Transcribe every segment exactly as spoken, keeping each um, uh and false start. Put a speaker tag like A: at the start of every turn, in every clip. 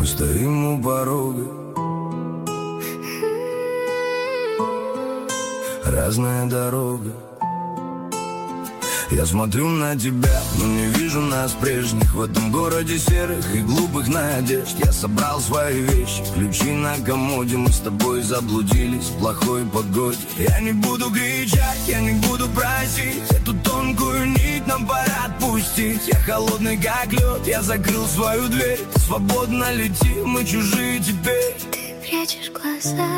A: Мы стоим у порога, разная дорога. Я смотрю на тебя, но не вижу нас прежних. В этом городе серых и глупых надежд. Я собрал свои вещи, ключи на комоде. Мы с тобой заблудились в плохой погоде. Я не буду кричать, я не буду просить. Эту тонкую нить нам пора отпустить. Я холодный как лед, я закрыл свою дверь. Свободно лети, мы чужие теперь.
B: Ты прячешь глаза,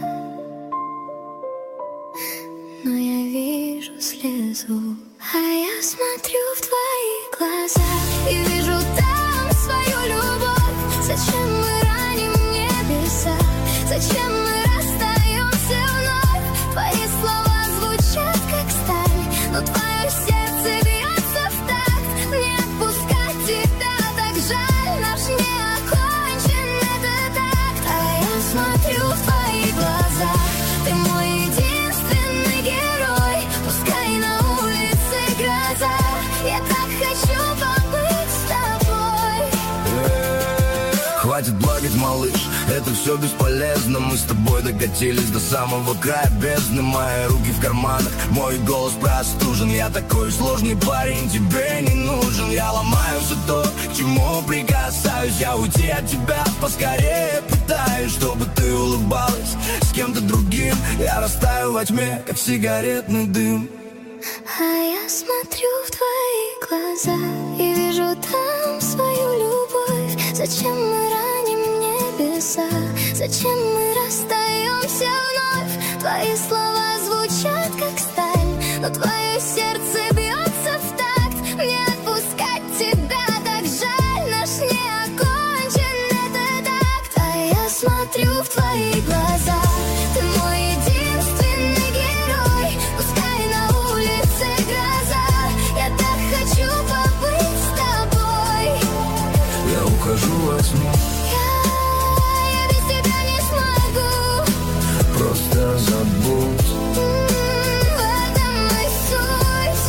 B: но я вижу слезу. А я смотрю в твои глаза и вижу там свою любовь. Зачем мы раним небеса? Зачем мы расстаемся вновь? Твои слова звучат как сталь, но твое сердце бьется в такт. Не отпускать тебя так жаль, наш не окончен этот акт. А я смотрю в твои глаза, ты мой единственный герой. Пускай на улице гроза, я так хочу побыть с тобой.
A: Хватит плакать, малыш, это все бесполезно. Мы с тобой докатились до самого края бездны. Мои руки в карманах, мой голос простужен. Я такой сложный парень, тебе не нужен. Я ломаю все то, к чему прикасаюсь. Я уйти от тебя поскорее пытаюсь, чтобы ты улыбалась с кем-то другим. Я растаю во тьме, как сигаретный дым.
B: А я смотрю в твои глаза и вижу там свою любовь. Зачем мы раним небеса? Зачем мы расстаемся вновь? Твои слова звучат как сталь, но твое сердце бьется в такт. Не отпускать тебя так жаль, наш не окончен этот акт. А я смотрю в твои глаза, ты мой единственный герой. Пускай на улице гроза, я так хочу побыть с тобой.
A: Я ухожу во тьму,
B: Я, я без тебя не смогу.
A: просто забудь.
B: М, В этом и суть.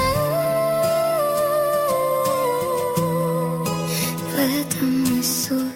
B: В этом и суть.